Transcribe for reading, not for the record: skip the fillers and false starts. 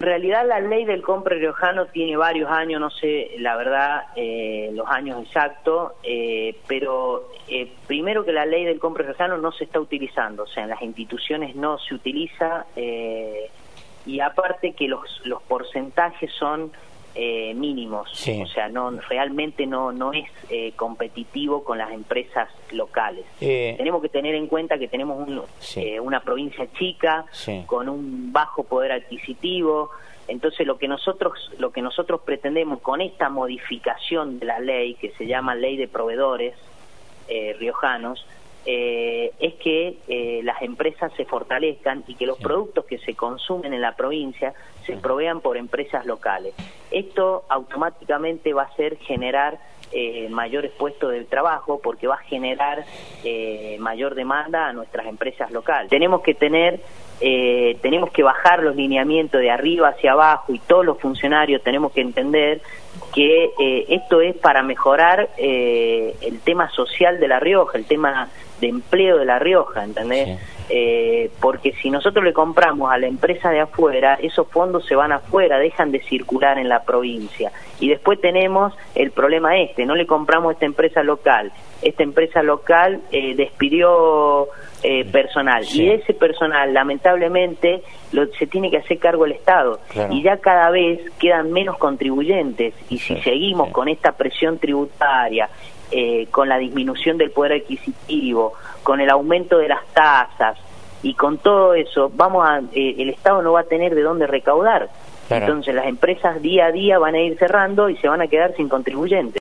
realidad la ley del compre riojano tiene varios años, no sé la verdad los años exactos, pero primero que la ley del compre riojano no se está utilizando, o sea, en las instituciones no se utiliza, y aparte que los porcentajes son mínimos, sí. O sea, realmente no es competitivo con las empresas locales. Tenemos que tener en cuenta que tenemos una provincia chica, sí, con un bajo poder adquisitivo. Entonces lo que nosotros pretendemos con esta modificación de la ley, que se llama Ley de Proveedores Riojanos, es que las empresas se fortalezcan y que los productos que se consumen en la provincia se provean por empresas locales. Esto automáticamente va a generar mayores puestos de trabajo, porque va a generar mayor demanda a nuestras empresas locales. Tenemos que bajar los lineamientos de arriba hacia abajo, y todos los funcionarios tenemos que entender que esto es para mejorar el tema social de La Rioja, el tema de empleo de La Rioja, ¿entendés? Sí. Porque si nosotros le compramos a la empresa de afuera, esos fondos se van afuera, dejan de circular en la provincia, y después tenemos el problema no le compramos a esta empresa local despidió personal, sí. Y ese personal lamentablemente se tiene que hacer cargo el Estado, claro. Y ya cada vez quedan menos contribuyentes, y si seguimos con esta presión tributaria, con la disminución del poder adquisitivo, con el aumento de las tasas y con todo eso, el Estado no va a tener de dónde recaudar. Claro. Entonces las empresas día a día van a ir cerrando y se van a quedar sin contribuyentes.